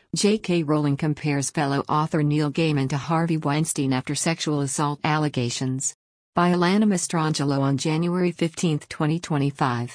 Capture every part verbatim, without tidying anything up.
J K. Rowling compares fellow author Neil Gaiman to Harvey Weinstein after sexual assault allegations. By Alana Mastrangelo on January fifteenth, twenty twenty-five.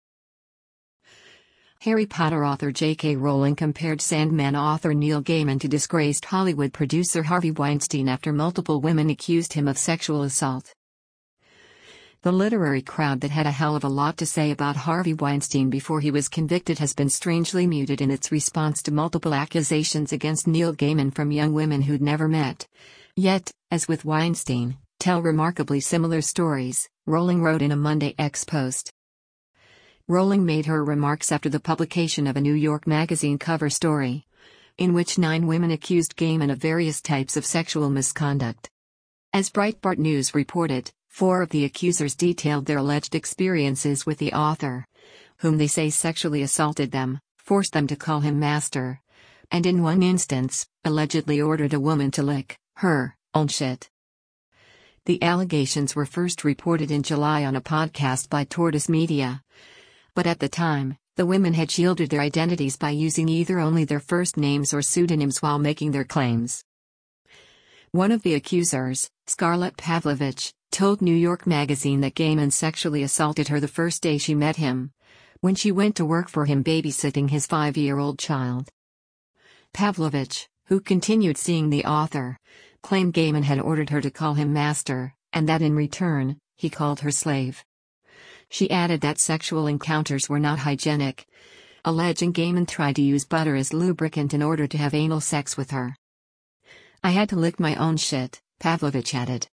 Harry Potter author J K. Rowling compared Sandman author Neil Gaiman to disgraced Hollywood producer Harvey Weinstein after multiple women accused him of sexual assault. The literary crowd that had a hell of a lot to say about Harvey Weinstein before he was convicted has been strangely muted in its response to multiple accusations against Neil Gaiman from young women who'd never met. Yet, as with Weinstein, tell remarkably similar stories, Rowling wrote in a Monday X post. Rowling made her remarks after the publication of a New York Magazine cover story, in which nine women accused Gaiman of various types of sexual misconduct. As Breitbart News reported, four of the accusers detailed their alleged experiences with the author, whom they say sexually assaulted them, forced them to call him master, and in one instance, allegedly ordered a woman to lick her own shit. The allegations were first reported in July on a podcast by Tortoise Media. But at the time, the women had shielded their identities by using either only their first names or pseudonyms while making their claims. One of the accusers, Scarlett Pavlovich, told New York Magazine that Gaiman sexually assaulted her the first day she met him, when she went to work for him babysitting his five-year-old child. Pavlovich, who continued seeing the author, claimed Gaiman had ordered her to call him master, and that in return, he called her slave. She added that sexual encounters were not hygienic, alleging Gaiman tried to use butter as lubricant in order to have anal sex with her. "I had to lick my own shit," Pavlovich added.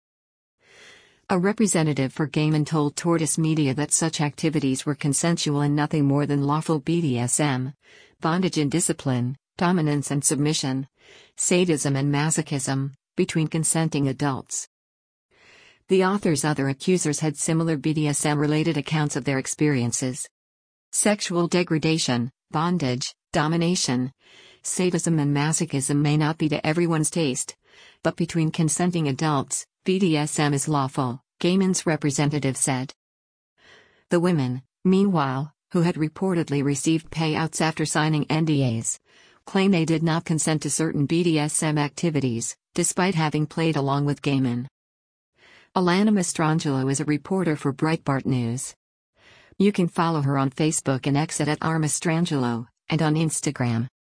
A representative for Gaiman told Tortoise Media that such activities were consensual and nothing more than lawful B D S M, bondage and discipline, dominance and submission, sadism and masochism, between consenting adults. The author's other accusers had similar B D S M-related accounts of their experiences. Sexual degradation, bondage, domination, sadism and masochism may not be to everyone's taste, but between consenting adults, B D S M is lawful, Gaiman's representative said. The women, meanwhile, who had reportedly received payouts after signing N D As, claim they did not consent to certain B D S M activities, despite having played along with Gaiman. Alana Mastrangelo is a reporter for Breitbart News. You can follow her on Facebook and X at R Mastrangelo, and on Instagram.